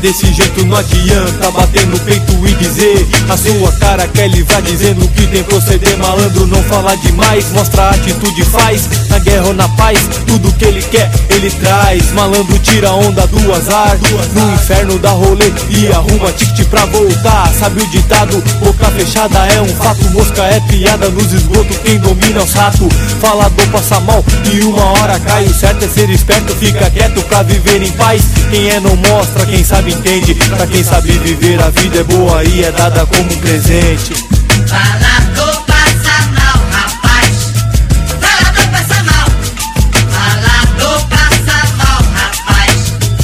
desse jeito não adianta bater no peito e dizer a sua cara quer livrar dizendo que tem proceder. Malandro não fala demais, mostra a atitude, faz na guerra ou na paz, tudo que ele quer ele traz. Malandro tira a onda do azar, no inferno dá rolê e arruma ticket pra voltar. Sabe o ditado, boca fechada é um fato, mosca é piada nos esgotos, quem domina é o rato. Falador passa mal e uma hora cai, o certo é ser esperto, fica quieto pra viver em paz. Quem é não mostra, quem sabe entende, pra quem sabe viver a vida é boa e é dada como um presente. Falador passa mal, rapaz. Falador passa mal. Falador passa mal, rapaz.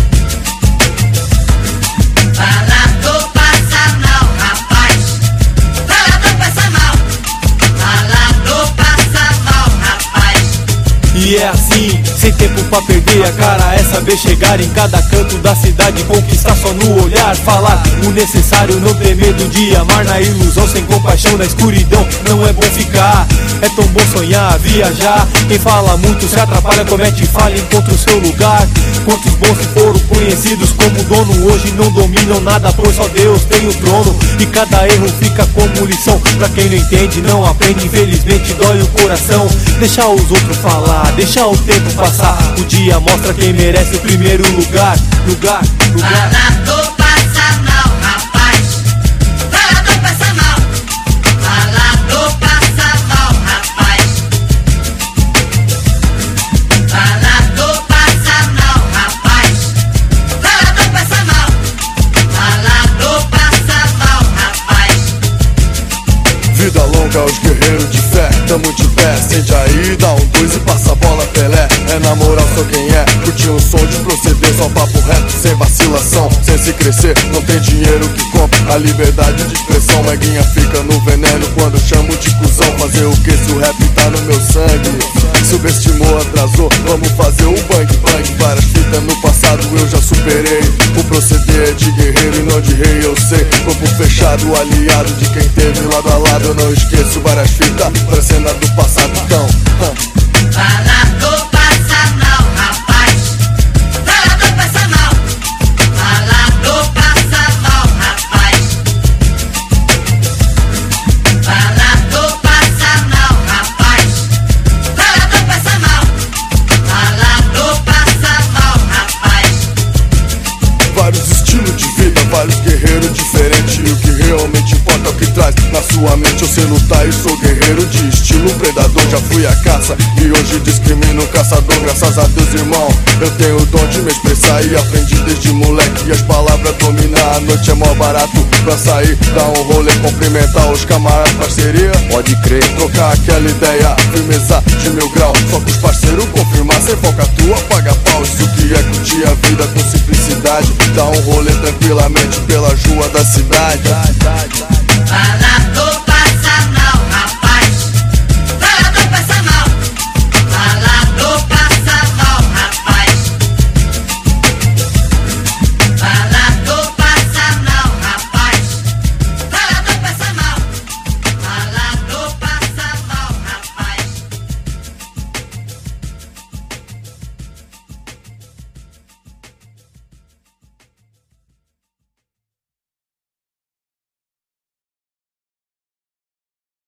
Falador passa mal, rapaz. Falador passa mal. Falador passa mal, rapaz. E é assim, sem tempo pra perder, a cara é saber chegar em cada canto da cidade, conquistar só no olhar, falar o necessário, não ter medo de amar na ilusão, sem compaixão na escuridão, não é bom ficar. É tão bom sonhar, viajar, quem fala muito se atrapalha, comete falha, encontra o seu lugar. Quantos bons que foram conhecidos como dono, hoje não dominam nada, pois só Deus tem o trono. E cada erro fica como lição, pra quem não entende, não aprende, infelizmente dói o coração. Deixa os outros falar, deixa o tempo passar, o dia mostra quem merece o primeiro lugar. Falador passa mal, rapaz. Falador passa mal. Falador passa mal, rapaz. Falador passa mal, rapaz. Falador passa mal. Falador passa mal, rapaz. Vida longa aos guerreiros de fé, tamo de pé, acende aí, dá um dois e passa a bola, Pelé. É na moral só quem é, curtir um som de proceder, só papo reto, sem vacilação, sem se crescer, não tem dinheiro que compre a liberdade de expressão. Maguinha fica no veneno quando chamo de cuzão. Fazer o que se o rap tá no meu sangue? Subestimou, atrasou, vamos fazer o bang bang. Várias fitas no passado eu já superei, o proceder é de guerreiro e não de rei, eu sei. Corpo fechado, aliado de quem teve lado a lado, eu não esqueço várias fitas pra cena do passado, então Falador passa mal, rapaz. Falador passa mal. Falador passa mal, rapaz. Falador passa mal, rapaz. Falador passa mal. Falador passa mal, rapaz. vários estilos de vida, vários guerreiros diferentes. E o que realmente importa é o que traz na sua mente. Eu sei lutar e sou guerreiro de estilo predador. Já fui à caça e hoje discrimino o caçador. Graças a Deus, irmão, eu tenho o dom de me expressar. E aprendi desde moleque, e as palavras dominar. A noite é mó barato pra sair, dar um rolê, cumprimentar os camaradas, parceria. Pode crer, trocar aquela ideia, firmeza de 1000 graus. Só com os parceiros confirmar, sem foca tua, paga pau. Isso que é curtir a vida com simplicidade, dar um rolê tranquilamente pelas ruas da cidade.